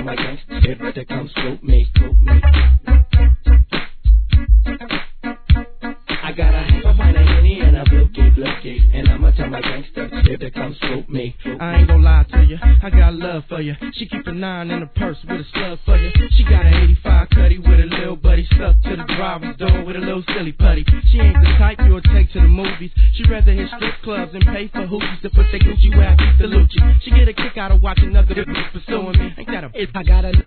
tell my gangsters to come swoop me, swoop me. I got a half a pint of Henny and a blookie, and I'ma tell my gangsters to come swoop me. I ain't gonna lie to you, I got love for you. She keep a 9 in her purse with a slug for you. She got an 85 cutty with a little buddy stuck to the driver's door with a little silly putty. She ain't the type you'll take to the movies. She rather hit strip clubs and pay for hoochies to put their Gucci where I keep the Lucci. She get a kick out of watching other bitches pursuing me. Ain't that a bitch? I got a